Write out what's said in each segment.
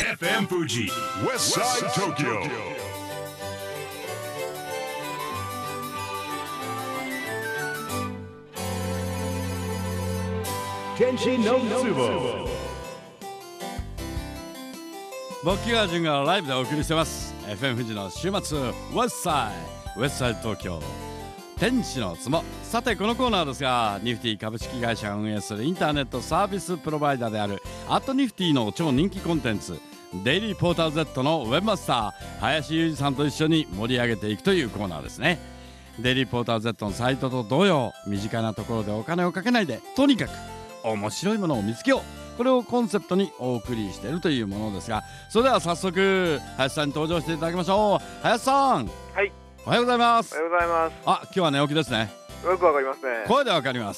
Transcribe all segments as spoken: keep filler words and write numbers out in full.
エフエム Fuji West Side Tokyo 天津のつぼ僕が順がライブでお送りしてます エフエム 富士の週末 West Side West Side 東京天使のつぼ。さてこのコーナーですが、ニフティ株式会社が運営するインターネットサービスプロバイダーであるアットニフティの超人気コンテンツデイリーポータル Z のウェブマスター林裕二さんと一緒に盛り上げていくというコーナーですね。デイリーポータル Z のサイトと同様、身近なところでお金をかけないでとにかく面白いものを見つけよう、これをコンセプトにお送りしているというものですが、それでは早速林さんに登場していただきましょう。林さん、 はい、 おはようございます。 おはようございます。 あ、今日は寝起きですね。 よくわかりますね。 声でわかります。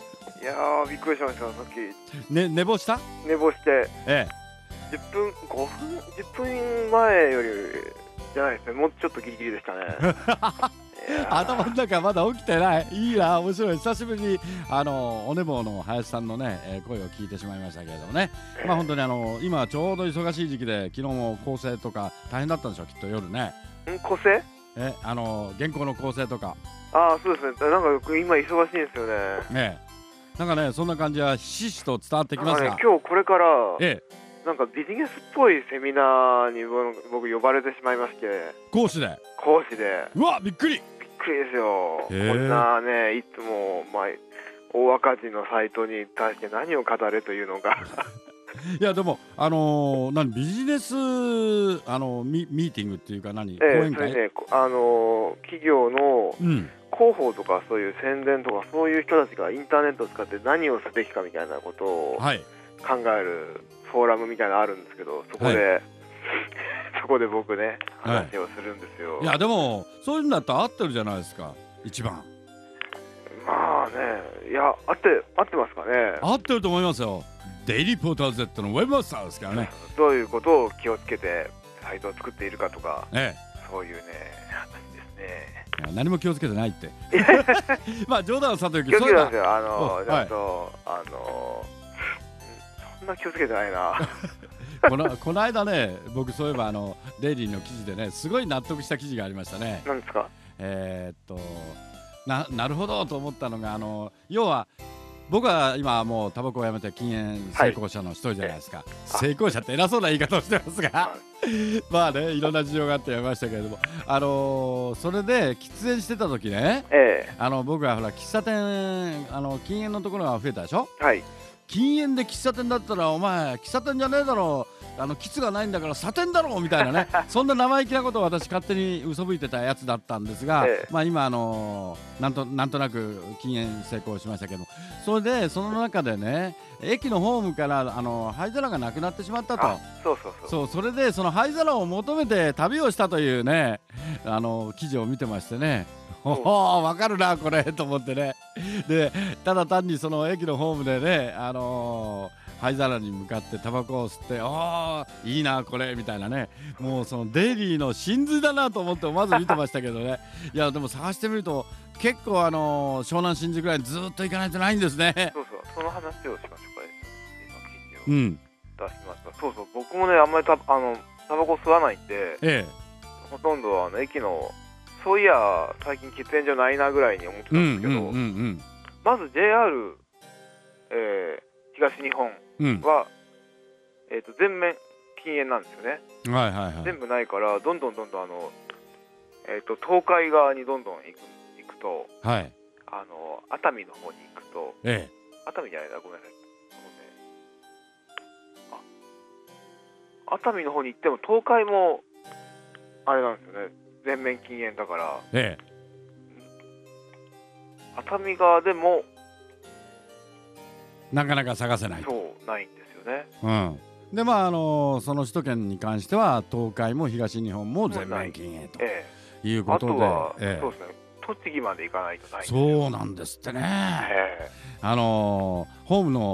いやー、びっくりしました。さっき、 ね、寝坊した？ 寝坊して、 ええ、 じゅっぷん、ごふん、じゅっぷんまえよりじゃないですね。もうちょっとギリギリでしたね。 頭の中まだ起きてない。いいな、面白い。久しぶりにあのお寝坊の林さんのね、えー、声を聞いてしまいましたけれどもね、えー、まあ本当にあの今ちょうど忙しい時期で、昨日も構成とか大変だったんでしょう、きっと夜ね。 ん、構成？ え、あの原稿の構成とか。 ああ、そうですね。なんか今忙しいんですよね。 ええ、なんかね、そんな感じはひしひしと伝わってきますが、 ね、今日これから、 ええ、 なんかビジネスっぽいセミナーに僕呼ばれてしまいまして。 講師で？ 講師で。 うわ、びっくり。 びっくりですよ。こんなね、いつも、まあ、大赤字のサイトに対して何を語れというのがいやでもあのー、何ビジネスあのミミーティングっていうか何、 ええ、 講演会、 それね、あのー、企業の広報とかそういう宣伝とかそういう人たちがインターネットを使って何をすべきかみたいなことを考えるフォーラムみたいなのあるんですけど、そこで、はい、そこで僕ね話をするんですよ。 はい、いやでもそういうんだったら合ってるじゃないですか、一番。 まあね、いや合って合ってますかね。 合ってると思いますよ。デイリーポータル Z のウェブマスターですからね。 どういうことを気をつけてサイトを作っているかとか、 ええ、 そういうね話ですね。 何も気をつけてないってまあ冗談はさておき、 気をつけてますよ。あのちゃんと、 はい、 あのそんな気をつけてないなこのこの間ね、僕そういえばあのデイリーの記事でね、すごい納得した記事がありましたね。 何ですか？ えー、っと な, なるほどと思ったのが、あの要は僕は今もうタバコをやめて禁煙成功者の一人じゃないですか、はい、成功者って偉そうな言い方をしてますがまあね、いろんな事情があってやめましたけれども、あのー、それで喫煙してた時ね、ええ、あの僕はほら喫茶店、あの禁煙のところが増えたでしょ。はい、禁煙で喫茶店だったらお前喫茶店じゃねえだろう、あの喫がないんだからサテンだろうみたいなねそんな生意気なことを私勝手に嘘吹いてたやつだったんですが、ええ、まあ今あのー、なんとなんとなく禁煙成功しましたけど、それでその中でね、駅のホームからあの灰皿がなくなってしまったと。 そうそうそう、 そう、それでその灰皿を求めて旅をしたというね、あの記事を見てましてね、おお、分かるなこれと思ってね。でただ単にその駅のホームでね、あのー灰皿に向かってタバコを吸って、ああいいなこれみたいなね、もうそのデイリーの真髄だなと思ってまず見てましたけどねいやでも探してみると結構あのー、湘南新宿ぐらいずっと行かないとないんですね。 そうそう、その話をしましょうかね。 うん、 出しました。そうそう、僕もねあんまりたあのタバコ吸わないんで、ええ、ほとんどあの駅のそういや最近喫煙所ないなぐらいに思ってたんですけど、まず ジェイアール、えー東日本は、うん、えー、と全面禁煙なんですよね。はいはいはい、全部ないからどんどんどんどんあの、えー、と東海側にどんどん行く、行くと、はい、あの熱海の方に行くと、ええ、熱海じゃないな、ごめんなさい、あ熱海の方に行っても東海もあれなんですよね、全面禁煙だから、ええ、熱海側でもなかなか探せない。そうないんですよね。うん、でまああのー、その首都圏に関しては東海も東日本も全面禁煙ということで、ええ、あとは、ええ、そうですね、栃木まで行かないとないんですよ。そうなんですってね。ええ、あのー、ホームの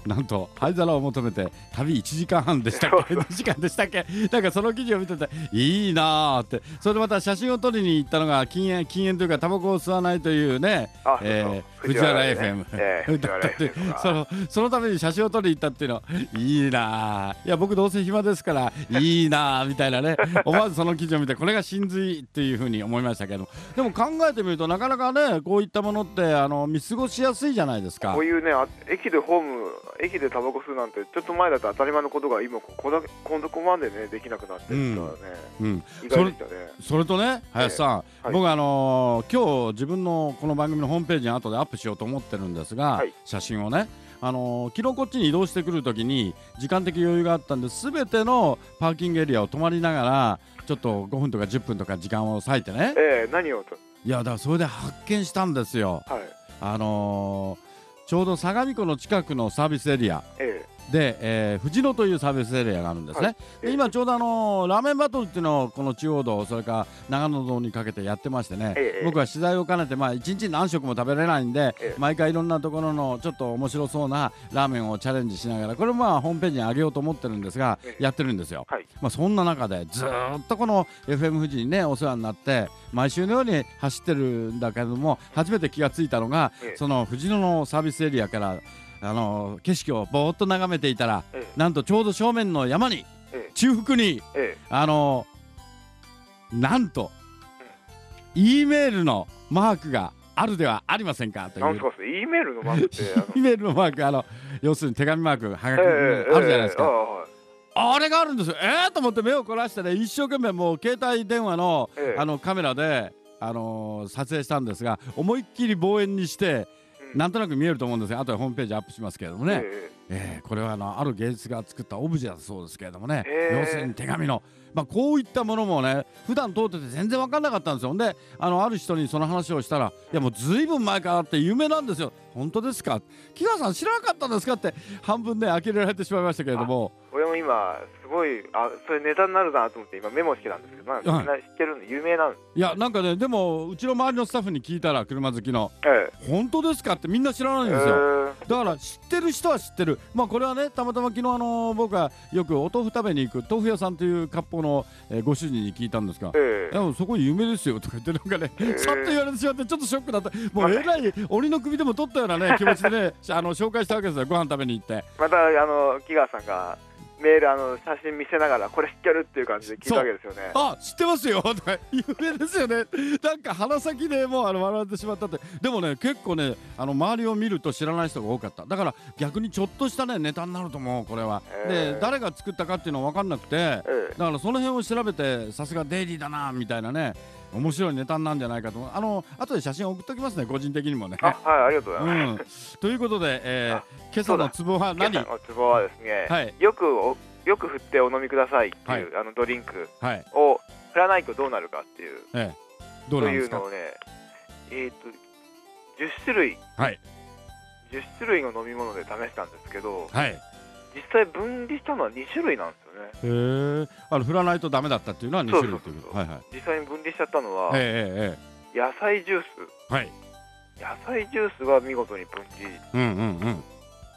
なんと灰皿を求めて旅いちじかんはんでしたっけにじかんでしたっけなんかその記事を見てていいなーって、それでまた写真を撮りに行ったのが禁煙禁煙というかタバコを吸わないというね、えー、藤原 エフエム だったって、そのそのために写真を撮りに行ったっていうのいいなー、いや僕どうせ暇ですからいいなーみたいなね思わずその記事を見てこれが真髄っていうふうに思いましたけど、でも考えてみるとなかなかねこういったものってあの見過ごしやすいじゃないですか。 こういうね駅でホーム駅でタバコ吸うなんてちょっと前だと当たり前のことが今ここだけここまでねできなくなってるからね、うんうん、意外でしたね。 それ、それとね林さん、えーはい、僕あのー、今日自分のこの番組のホームページに後でアップしようと思ってるんですが、はい、写真をねあのー、昨日こっちに移動してくるときに時間的余裕があったんで全てのパーキングエリアを泊まりながらちょっとごふんとかじゅっぷんとか時間を割いてね、 えー、何をといやだからそれで発見したんですよ、はい、あのーちょうど相模湖の近くのサービスエリア、ええ、で、えー、藤野というサービスエリアがあるんですね、はい、で今ちょうどあのー、ラーメンバトルっていうのをこの中央道それから長野道にかけてやってましてね、ええ、僕は取材を兼ねてまあいちにち何食も食べれないんで、ええ、毎回いろんなところのちょっと面白そうなラーメンをチャレンジしながらこれもまあホームページに上げようと思ってるんですが、ええ、やってるんですよ、はい、まあ、そんな中でずーっとこの エフエム 富士にねお世話になって毎週のように走ってるんだけども初めて気がついたのが、ええ、その藤野のサービスエリアからあの景色をぼーっと眺めていたら、ええ、なんとちょうど正面の山に、ええ、中腹に、ええ、あのなんと、うん、E メールのマークがあるではありませんかという。 なんすか E メールのマークって E メールのマークあの要するに手紙マークはがき、ええ、あるじゃないですか、ええええ、あれがあるんですよ。えーと思って目を凝らしてね一生懸命もう携帯電話の、ええ、あのカメラで、あのー、撮影したんですが思いっきり望遠にしてなんとなく見えると思うんですが後でホームページアップしますけれどもね、えーえー、これはあのある芸術が作ったオブジェだそうですけれどもね、えー、要するに手紙の、まあ、こういったものもね普段通ってて全然分かんなかったんですよ。で あのある人にその話をしたらいやもうずいぶん前からって有名なんですよ。本当ですか木川さん知らなかったんですかって半分ね呆れられてしまいましたけれども、 これも今すごいあそれネタになるなと思って今メモしてたんですけど、まあ、みんな知ってるんで有名なんです、ね、 いやなんかねでもうちの周りのスタッフに聞いたら車好きの、ええ、本当ですかってみんな知らないんですよ、えー、だから知ってる人は知ってる。まあこれはねたまたま昨日あの僕がよくお豆腐食べに行く豆腐屋さんという割烹の、えー、ご主人に聞いたんですが、えー、でもそこ有名ですよとか言ってなんかね、えー、さっと言われてしまってちょっとショックだった。もうえらい鬼の首でも取ったようなね気持ちでねあの紹介したわけですよ。ご飯食べに行ってまたあの木川さんがメールあの写真見せながらこれ知ってるっていう感じで聞いたわけですよね。 あ知ってますよとか有名ですよねなんか鼻先でもうあの笑ってしまったって。でもね結構ねあの周りを見ると知らない人が多かった。だから逆にちょっとしたねネタになると思うこれは、えー、で誰が作ったかっていうのは分かんなくて、えー、だからその辺を調べてさすがデイリーだなみたいなね面白いネタなんじゃないかと思う。あの後で写真送っときますね個人的にもね。 あはいありがとうございます、 うん、ということで、えー、今朝のツボは何？ 今朝のツボはですね、はい、よくおよく振ってお飲みくださいっていう、はい、あのドリンクを振らないとどうなるかっていう、ええ、どうなんですかというのをねえー、とじゅっしゅるい、はい、じゅっしゅるいの飲み物で試したんですけど、はい、実際分離したのはにしゅるいなんですよね。 へえあの振らないとダメだったっていうのはにしゅるいということ。 実際に分離しちゃったのは、ええええ、野菜ジュース、はい、野菜ジュースが見事に分離、うんうんうん、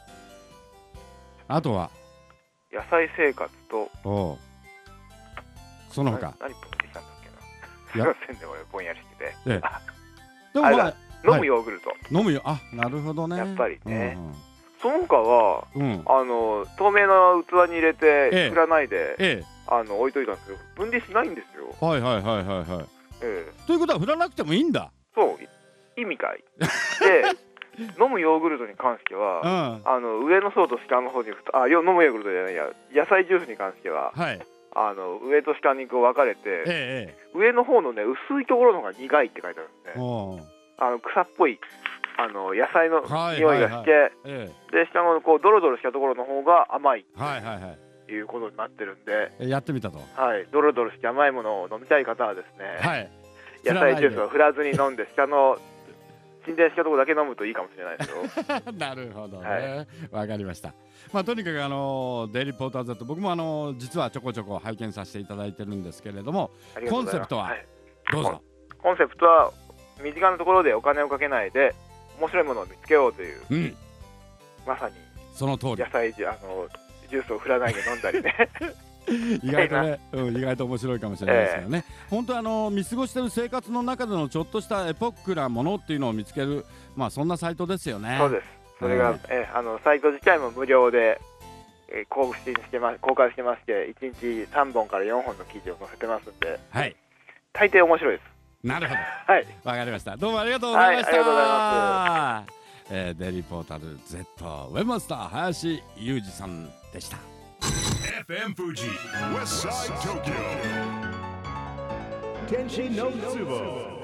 あとは野菜生活とおその他何分離したんだっけなすいませんね俺ぼんやりしてて、ええ、 でも、まあ、 飲むヨーグルト、 はい、飲むよあなるほどねやっぱりね、うんうん、その他は、うん、あの透明な器に入れて振らないで、ええ、あの置いといたんですけど分離しないんですよ。 はいはいはいはいはい、ええ、ということは振らなくてもいいんだ。 そう意味かいで飲むヨーグルトに関しては、うん、あの上の層と下の方にあよ飲むヨーグルトじゃないや野菜ジュースに関しては、はい、あの上と下にこう分かれて、ええ、上の方のね薄いところの方が苦いって書いてあるんですね。あの草っぽいあの野菜の匂いがして、はいはいはいええ、で下のこうドロドロしたところの方が甘いと、はいはいはい、いうことになってるんで、 やってみたと、 はい、ドロドロして甘いものを飲みたい方はですね、はい、野菜ジュースを振らずに飲んで下の沈殿したところだけ飲むといいかもしれないですよなるほどね、わ、はい、かりました。まあ、とにかくあのデイリーポーター Z 僕もあの実はちょこちょこ拝見させていただいてるんですけれども、コンセプトは、はい、どうぞ。 コンセプトは身近なところでお金をかけないで面白いものを見つけようという、うん、まさにその通り。 野菜ジュあのジュースを振らないで飲んだりね意外とね、うん、意外と面白いかもしれないですけどね、えー、本当あの見過ごしてる生活の中でのちょっとしたエポックなものっていうのを見つける、まあそんなサイトですよね。 そうです。それが、えーえー、あのサイト自体も無料で、えー、公開してま公開してまして、いちにちさんぼんからよんほんの記事を載せてますんで、 はい、 大抵面白いです。 なるほど、 はい、 わかりました。どうもありがとうございました。 はい、ありがとうございます。 えー、デイリーポータル Z ウェブマスター林裕二さんでした。 エフエム Fuji West Side Tokyo Kenshin no Tsubo